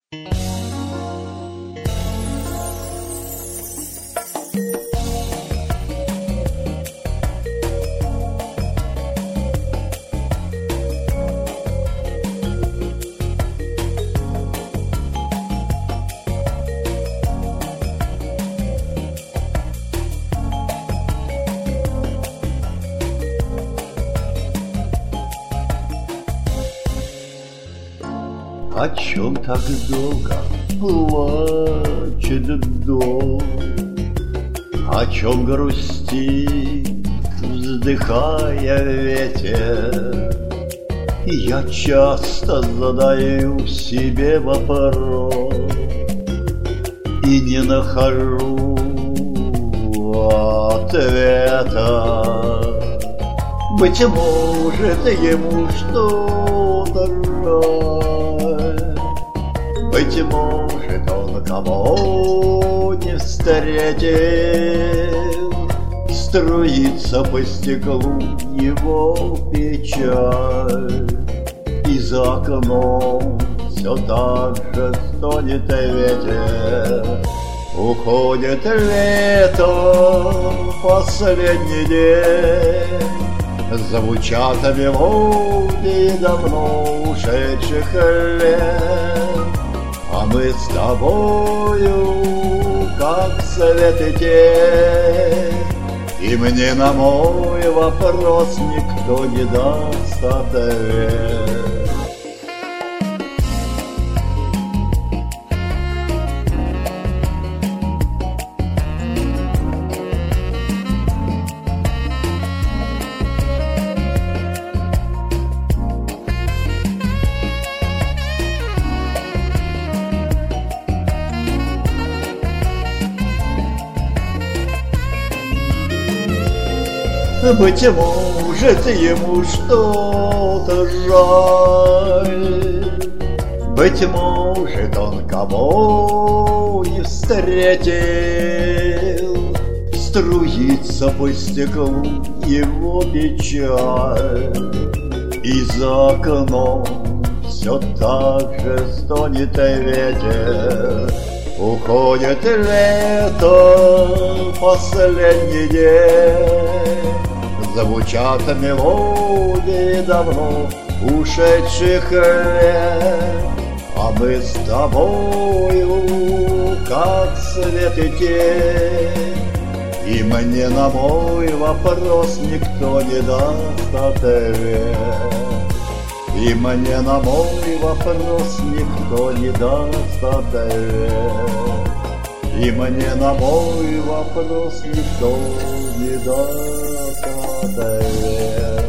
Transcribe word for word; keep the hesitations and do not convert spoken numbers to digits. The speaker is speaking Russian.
О чем так долго плачет дом? О чем грустит, вздыхая ветер? Я часто задаю себе вопрос и не нахожу ответа. Быть может, ему что-то жаль, быть может, он кого не встретил, струится по стеклу его печаль, и за окном все так же стонет ветер. Уходит лето, последний день, звучат мелодии давно ушедших лет, а мы с тобою, как свет и тень, и мне на мой вопрос никто не даст ответ. Быть может, ему что-то жаль, быть может, он кого не встретил, струится по стеклу его печаль, и за окном все так же стонет ветер. Уходит лето, последний день, звучат мелодии давно ушедших лет, а мы с тобою, как свет и тень, и мне на мой вопрос никто не даст ответ. И мне на мой вопрос никто не даст ответ. И мне на мой вопрос никто не даст ответ.